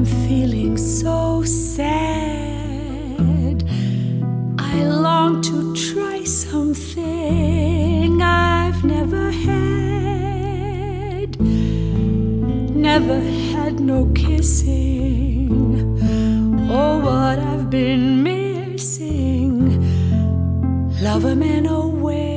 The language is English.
I'm feeling so sad. I long to try something I've never had. Never had no kissing. Oh, what I've been missing. Love a man away.